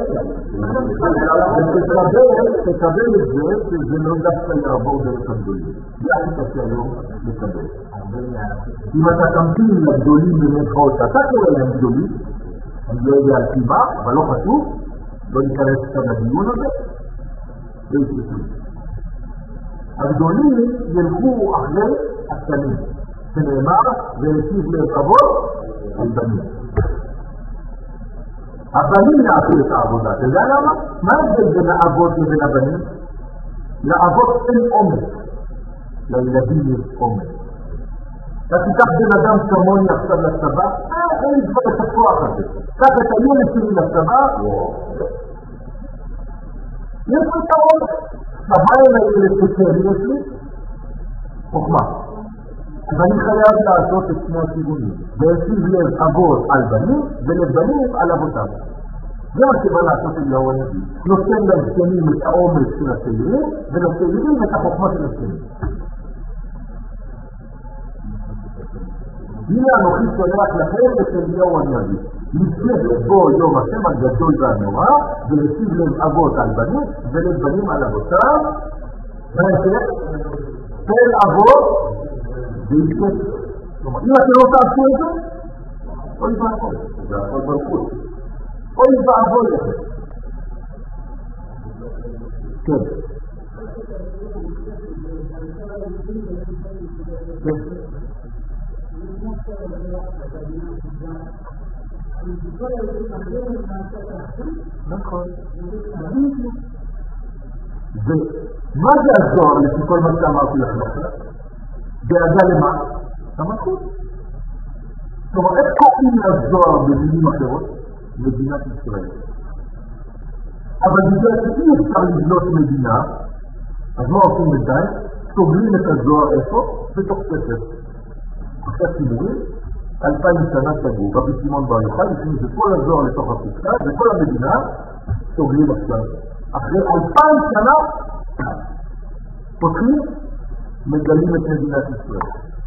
תקבל את זה, שזה לא דווקא יעבור דרך הגדולים. זה הכי קשה היום לקבל. אם אתה תמתין לגדולים במרכאות, אתה קורא להם גדולים, אני לא יודע על סיבה, אבל לא חשוב, לא ניכנס כאן לדיון הזה, הגדולים ילכו אחרי הקטנים, שנאמר ולהשיב לרחבות על בנים. הבנים יעשו את העבודה, אתה יודע למה? מה ההבדל בין האבות לבין הבנים? לאבות אין אומץ, לילדים יש אומץ. אתה תיקח בן אדם כמוני עכשיו לצבא, אין לי כבר את הכוח הזה. קח את הילד שלי לצבא, יש לי את האומץ. מה אין הילד שלי יש לי? חוכמה. אז אני חייב לעשות את שני הכיוונים, להשיב לב אבות על בנים ולבנים על אבותם. זה מה שבא לעשות אליהו הנביא. נותן לזקנים את האומץ של הצעירים ולצעירים את החוכמה של הזקנים. הנה אנוכי שולח לכם את אליהו הנביא, לפני בו יום השם הגדול והנורא, ולהשיב לב אבות על בנים ולבנים על אבותם. וההמשך, תל אבות וישת. אם אתם לא תעשו את זה, אוי ואבוי, זה הכל מלכות. אוי ואבוי לכם. כן. נכון. ומה זה הזוהר לפי כל מה שאמרתי לכם עכשיו? דאגה למה? המלכות. כלומר, איך קוראים לזוהר במילים אחרות? מדינת ישראל. אבל בגלל שאי אפשר לבנות מדינה, אז מה עושים בינתיים? סוגרים את הזוהר איפה? בתוך ספר. עכשיו ציבורי, 2000 שנה סגור, רבי שמעון בר יוחאי, לפני שכל הזוהר לתוך הפסקה, וכל המדינה סוגרים עכשיו. אחרי 2000 שנה, פותחים, מגלים את מדינת ישראל.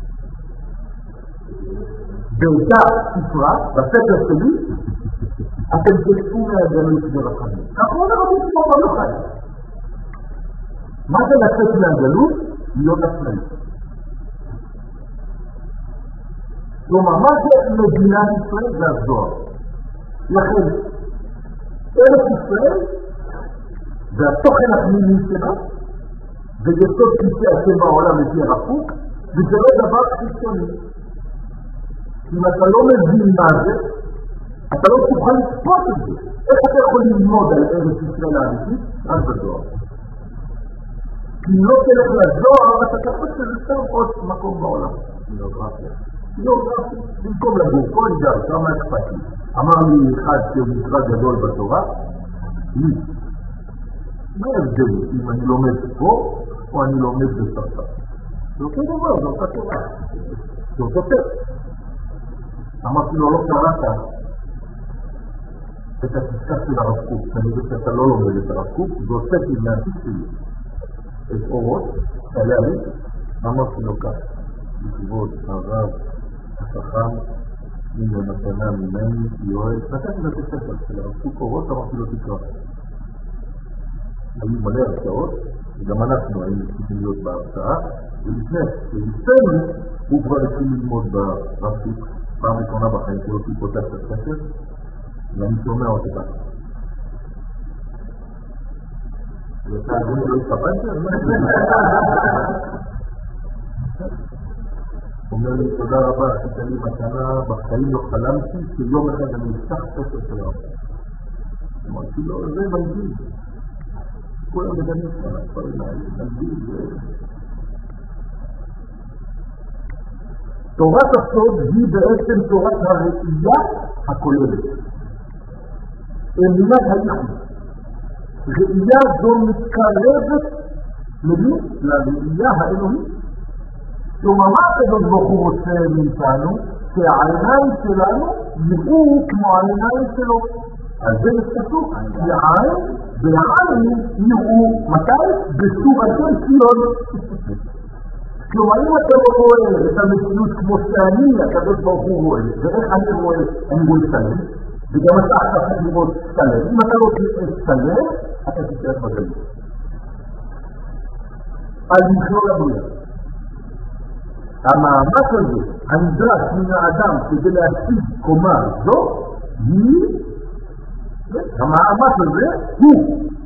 באותה ספרה, בספר שלי, אתם תצאו מהגלות ברחמים. כך אומר רבי שמעון בר יוחאי. מה זה לצאת מהגלות? להיות עצמאי. כלומר, מה זה מדינת ישראל? זה הזוהר. לכן, ארץ ישראל זה התוכן הפנימי שלה, ויסוד כיסא השם בעולם לפי הרפוק, וזה לא דבר חיצוני. אם אתה לא מבין מה זה, אתה לא תוכל לצפות את זה. איך אתה יכול ללמוד על ארץ ישראל האמיתית? רק בזוהר. כי אם לא תלך לזוהר, אתה תחפש שזה סתם עוד מקום בעולם. גיאוגרפיה. במקום לגור, כל גר, כמה אכפתי. אמר לי אחד שהוא מצווה גדול בתורה, לי. מה ההבדל אם אני לומד פה, או אני לומד בצרפת? זה אותו דבר, זה אותה תורה. זה אותו טקסט. אמרתי לו, לא קראת את הפסקה של הרב קוק, אני יודע שאתה לא לומד את הרב קוק, זה עושה כי מהתיק שלי את אורות, עליה לי, אמרתי לו כך, לכבוד הרב החכם, הנה מתנה ממני, יואל, נתתי לו את הספר של הרב קוק אורות, אמרתי לו תקרא. היו מלא הרצאות, וגם אנחנו היינו צריכים להיות בהרצאה, ולפני הוא כבר התחיל ללמוד ברב קוק, פעם ראשונה בחיים שלו שהוא פותח את הספר, ואני שומע אותה ככה. ואתה אדוני לא התכוונתי? אומר לי, תודה רבה, עשית לי מתנה, בחיים לא חלמתי, שיום אחד אני אפתח ספר של הרב. אמרתי לו, זה מלביל. כולם מדברים כאן, דברים האלה, מלביל. תורת הסוד היא בעצם תורת הראייה הכוללת. אמונת הייחוד. ראייה זו מתקרבת לראייה האלוהית. כלומר, מה הקדוש ברוך הוא רוצה מאיתנו? שהעיניים שלנו יראו כמו העיניים שלו. על זה כתוב, כי העין והעין יראו מתי? בסורתו ציון. כלומר, אם אתה לא רואה את המציאות כמו שאני, הקדוש ברוך הוא רואה, ואיך אני רואה סלם, וגם אתה צריך לראות סלם. אם אתה לא תראה סלם, אתה תצטרך בגלל. על מכלול הבריאה. המאמץ הזה, הנדרש מן האדם כדי להשיג קומה זו, המאמץ הזה הוא.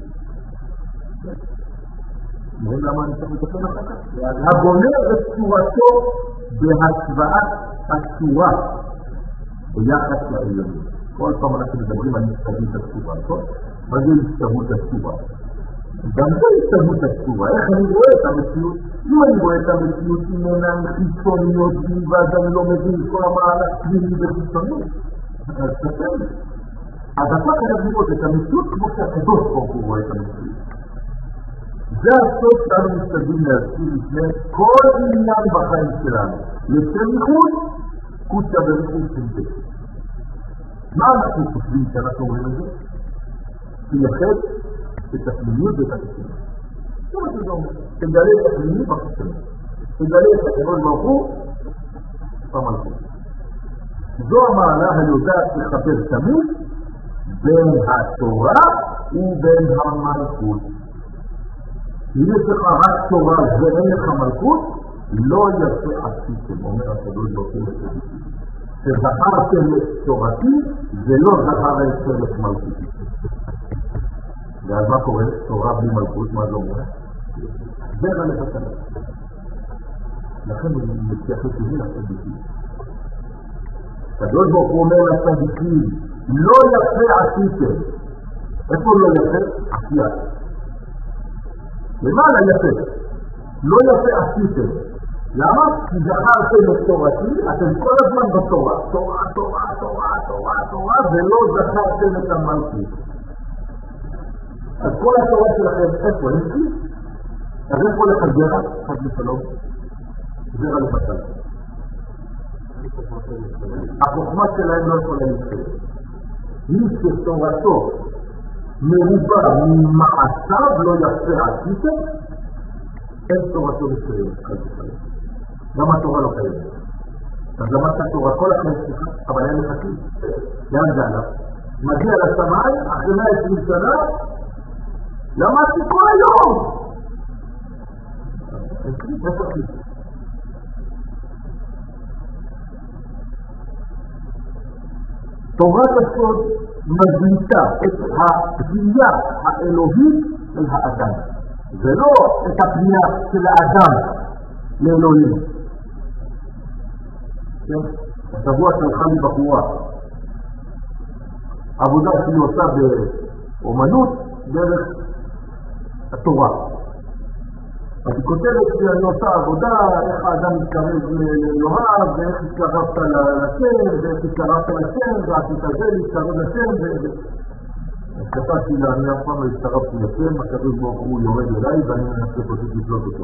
מבין למה אני צריך לתקן אחר כך? הבונה את צורתו בהשוואת הצורה ביחס לעליונים. כל פעם אנחנו מדברים על הסתברות הצורה, נכון? מה זה הסתברות הצורה? גם זה הסתברות הצורה. איך אני רואה את המציאות? אם אני רואה את המציאות עם עיניים חיצוניות בלבד, אני לא מבין כל המהלך פנימי וחיצוני. אז תסתכל לי. אז אתה חייב לראות את המציאות כמו שהקדוש ברוך הוא רואה את המציאות. זה הסוד שאנו משתדלים להזכיר לפני כל עניין בחיים שלנו. לשם ייחוד, קודשא בריחוד סינטטי. מה אנחנו חושבים שאנחנו אומרים את זה? תייחד את הפנימיות ואת החיצוניות. זה מה שזה אומר. תגלה את הפנימיות והחיצוניות. תגלה את הקדוש ברוך הוא במלכות. זו המעלה היודעת לחבר תמיד בין התורה ובין המלכות. אם יש לך רק תורה ואין לך מלכות, לא יפה עשיתם, אומר הקדוש ברוך הוא לצדיקים. שזכרתם את תורתי ולא זכרתם את מלכותי. ואז מה קורה? תורה בלי מלכות, מה זה אומר? זרע לבטלה. לכן הוא מתייחס לזה לצדיקים. הקדוש ברוך הוא אומר לצדיקים, לא יפה עשיתם. איפה לא יפה? עשייה. למעלה יפה, לא יפה עשיתם. למה? כי זכרתם את תורתי, אתם כל הזמן בתורה. תורה, תורה, תורה, תורה, תורה, ולא זכרתם את המלכות. אז כל התורה שלכם איפה? איפה? אז איפה לך זרע? חד ושלום. זרע לבטל. החוכמה שלהם לא יכולה להתחיל. מי שתורתו מרובה ממעשיו לא יפה עשיתם, אין תורתו מסוימת, גם התורה לא קיימת. אז למדת תורה כל החיים שלך, אבל אין מחכים. לאן זה עליו? מגיע לשמיים, אחרי 120 שנה, למדתי כל היום! תורת הסוד מבליטה את הפנייה האלוהית אל האדם. זה לא את הפנייה של האדם לאלוהים. השבוע שלחה לי בחורה. עבודה שהיא עושה באומנות דרך התורה. אז היא כותבת שאני עושה עבודה, איך האדם מתקרב לאלוהיו, ואיך התקרבת לשם, ואיך התקרבת לשם, ועשית זה להתקרב לשם, כתבתי לה, אני אף פעם לא התקרבתי לשם, הקדוש ברוך הוא יורד אליי, ואני מנסה פשוט לפלוט אותו.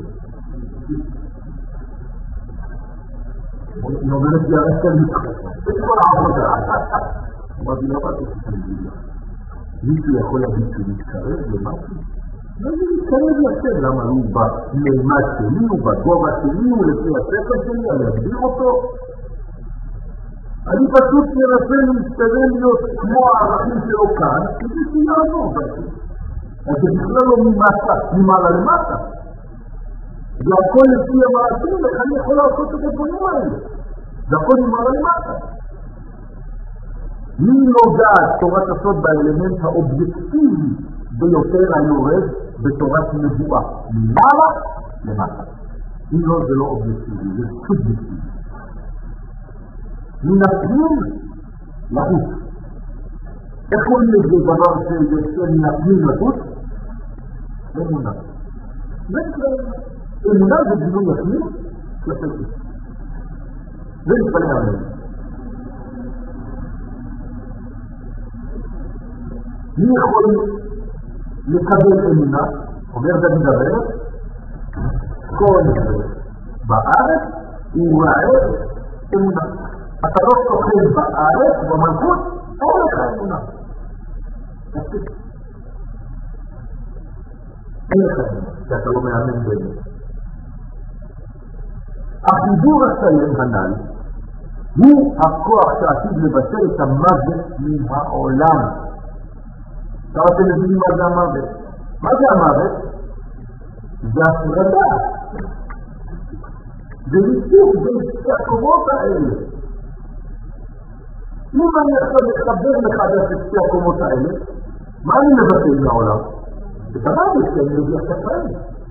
היא אומרת לי, הרס כאן מתחת, את כל העבודה. אמרתי, לא באתי שתנגיע. מישהו יכול להגיד שהוא מתקרב למשהו? לא זה מתקרב לשם, למה הוא בממד שלי, הוא בגובה שלי, הוא לפי הספר שלי, אני אגדיר אותו. אני פשוט מנסה להשתדל להיות כמו הערכים שלו כאן, כדי שיעבור בעצם. אז זה בכלל לא ממעלה למטה. והכל לפי המעשים, איך אני יכול לעשות את הדברים האלה? זה הכל ממעלה למטה. מי נוגעת תורת הסוד באלמנט האובייקטיבי ביותר היורד בתורת נבואה? ממעלה למטה. אם לא, זה לא אובייקטיבי, זה סובייקטיבי. מן הפנים לחוץ. איך קוראים לזה דבר שיוצא מן הפנים לחוץ? אמונה. אמונה זה גילוי הפנים כלפי חוץ. זה מתפלא עליהם. מי יכול לקבל אמונה? אומר דוד המלך, כל בארץ הוא רעב אמונה. אתה לא תוכל בארץ, במלכות, אין לך אמונה. אין לך אמונה, כי אתה לא מאמין באמת. החיבור השלם הנ"ל הוא הכוח שעתיד לבטל את המוות מן העולם. עכשיו אתם מבינים מה זה המוות? מה זה המוות? זה הפרדה. זה ניתוק בין שתי הקומות האלה. אם אני עכשיו מחבר מחדש את שתי הקומות האלה, מה אני מבטל מהעולם? את המוות שאני מביא את החיים.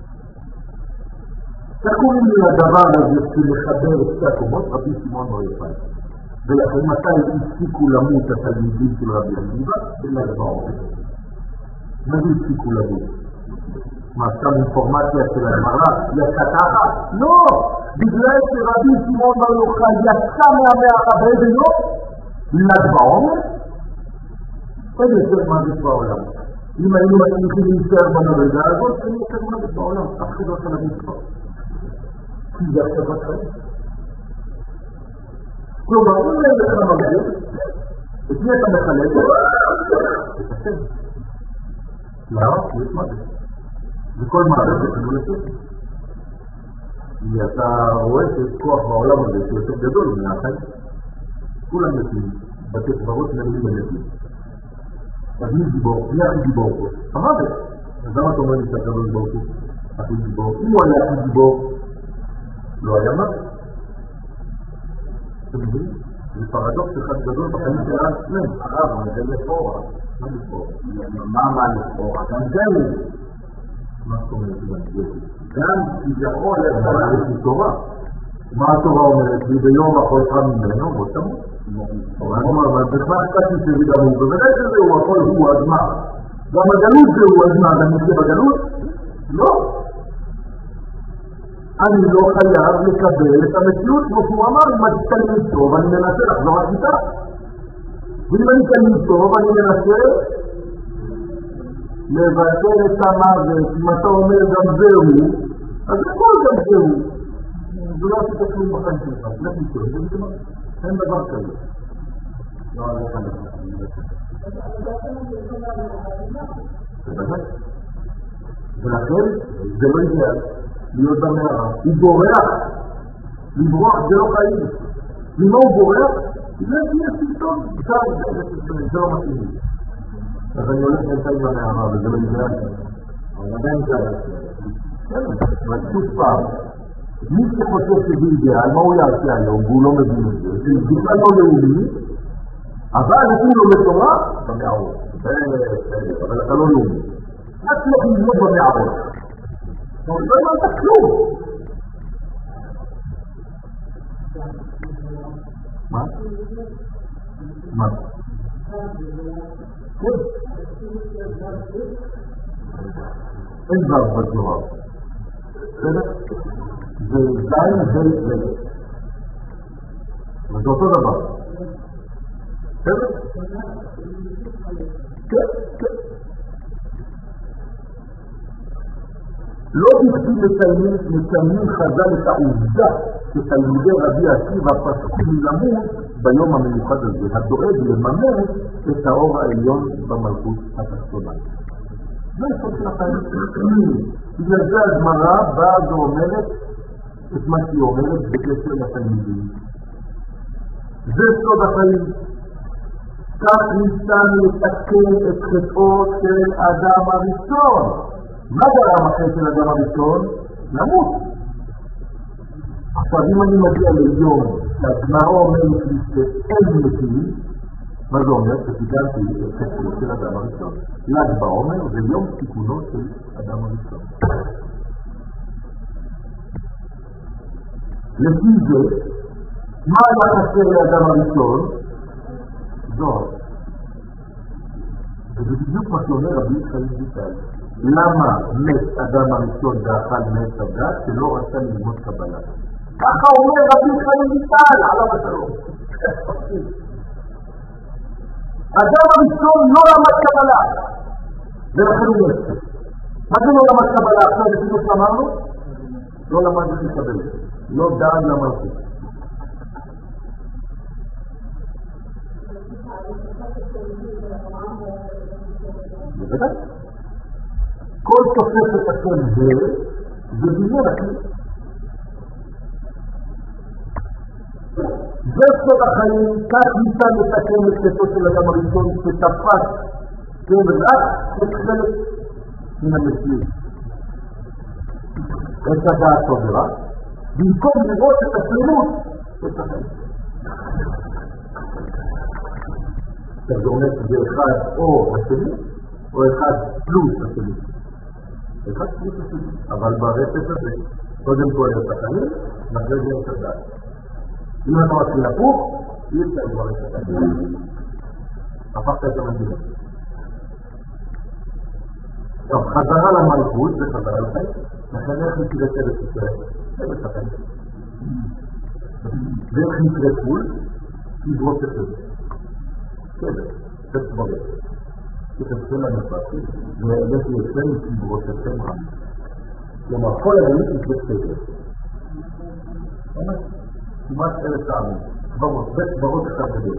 תקורים לי הדבר הזה שמחבר את שתי הקומות, רבי שמעון בר יוחאי. ולכן מתי הפסיקו למות התלמידים של רבי עקיבא? בל"ג בעומר. מה זה הפסיקו למות? מה, סתם אינפורמציה של הגמרא? יצא ככה? לא! בגלל שרבי שמעון בר יוחאי יצא מהמערה באיזה יום? בל"ג בעומר? אין יותר מוות בעולם. אם היינו מצליחים להישאר במדרגה הזאת, אין יותר מוות בעולם. אף אחד לא יכול להגיד כבר. כי זה עכשיו החיים. כלומר, אם אין לך מוות, את מי אתה מחלק? את השם. למה? יש מוות. וכל מוות זה כאילו לשם. כי אתה רואה שיש כוח בעולם הזה שיותר גדול מהחיים. כולם מתים, בתי קברות נראים בנתים. אז מי גיבור? מי הכי גיבור פה? המוות. אז למה אתה אומר לי שהקדוש ברוך הוא הכי גיבור? אם הוא היה הכי גיבור, לא היה מוות. אתם מבינים? זה פרדוקס אחד גדול בחיים של עם שלם. הרב, אבל זה לפורה. מה לפורה? מה לפורה? גם זה לי. מה זאת אומרת גם זה? גם כביכול לפורה זה תורה. מה התורה אומרת? לי ביום החולך ממנו, בוא תמות. אבל אני אומר, אבל בכלל קצתי שזה גם הוא, ובוודאי שזה הוא, הכל הוא, אז מה? גם הגלות זה הוא, אז מה? אתה נמצא בגלות? לא. אני לא חייב לקבל את המציאות, כמו שהוא אמר, אם אני תלמיד טוב, אני מנסה לחזור הכיתה. ואם אני תלמיד טוב, אני מנסה לבטל את המוות, אם אתה אומר גם זהו, אז הכל גם זהו. זה לא עשית כלום בחיים שלך, זה נשאר, זה נשאר. אין דבר כזה. לא, זה כאן. ולכן זה לא אידיאל להיות במערה. הוא בורח. לברוח זה לא חיים. ממה הוא בורח? זה תהיה סרטון. זה לא מתאים. אז אני הולך לנתיים במערה וזה לא אידיאל. אבל עדיין זה היה. אבל שוב פעם. מי שחושב שזה אידיאל, מה הוא יעשה היום, והוא לא מבין את זה, זה בכלל לא לאומי, אבל אפילו לתורה במערות. בסדר, אבל אתה לא לאומי. רק לא ללמוד במערות. לא למדת כלום. מה? מה? כן. אין דבר בגלובה. בסדר? זה זין וזין. וזה אותו דבר. בסדר? כן, כן. לא בכדי מציינים חז"ל את העובדה שתלמידי רבי עקיבא פסקו מלמות ביום המיוחד הזה, הדואג לממש את האור העליון במלכות התחתונה. זה סוד של החיים. בגלל זה הגמרא באה ואומרת את מה שהיא אומרת בקשר לתלמידים. זה סוד החיים. כך ניתן לתקן את חטאו של אדם הראשון. מה גרם החטא של אדם הראשון? למות. עכשיו אם אני מגיע ליום שהגמרא אומרת לי שאין מתים, מה זה אומר? שתיקנתי את חטאו של אדם הראשון. ל"ג בעומר זה יום תיקונו של אדם הראשון. לפי זה, מה היה חסר לאדם הראשון? זוהר. וזה בדיוק מה שאומר רבי חיים ויטל. למה מת אדם הראשון ואכל מעץ הדת שלא רצה ללמוד קבלה? ככה אומר רבי חיים ויטל, עליו השלום. אדם הראשון לא למד קבלה, ולכן הוא מת. מה זה לא למד קבלה? עכשיו בדיוק שאמרנו? לא למד איך לקבל. לא דאג למלכות. בוודאי. כל תוספת השם זה בניין הכלי. זה סוד החיים, כך ניתן לתקן את חטאו של אדם הראשון שתפס רק חלק מן המציאות. את הדעת טובה, במקום לראות את השלמות את החיים. זה אומר שזה אחד או השני, או אחד פלוס השני. אחד פלוס השני. אבל ברצף הזה, קודם כל את החיים, ואחרי זה את הדעת. אם אתה מתחיל הפוך, אי אפשר לברך את החיים. הפכת את המדינה. טוב, חזרה למלכות וחזרה לחיים. לכן איך נקרא את ישראל? זה בחיים. ואיך נקרא פול? תברות את זה. בסדר, זה סברת. שתעשה לנפסי, ויש לי אצלנו תברות את שם רם. כלומר, כל הדלית נקרא סדר. כמעט 1,000 פעמים. סברות, בית סברות אחד גדול.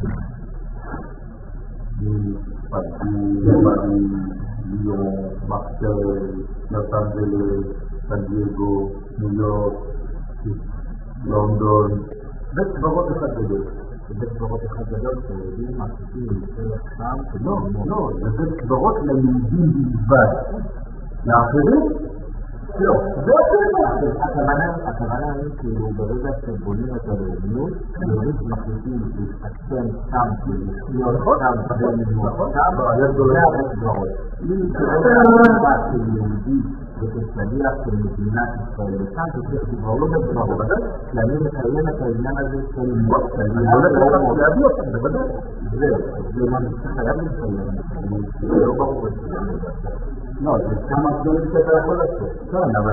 פגי, ליון, מקסל, לוס-אנג'לס, סן דייגו, ניו יורק, לונדון. בית סברות אחד גדול. בית סברות אחד גדול שיהודים מעסיקים לצלח שם? לא, זה בית סברות ליהודים בלבד. לאחרים? לא, זה הכוונה היא כאילו ברגע שבונים את הלאומיות, יהודים מחליטים להתעצם שם, להיות שם, וללמוד שם, זה הבית סברות. אם תראה של יהודי ותצליח של מדינת ישראל וכאן תצליח כבר לא בית סברות, כי אני מקיים את העניין הזה של מות, אני הולך להביא אותם, בוודאי. זה מה שחייב לסיים, זה לא ברור את זה. לא, זה כמה גדולים שאתה יכול לעשות. כן, אבל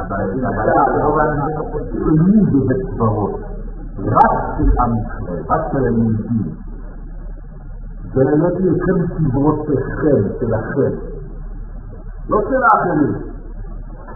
אני בבית סברות, רק של עם ישראל, רק של היהודים. ולא תהיה לכם סברות שלכם, לא של האחרים.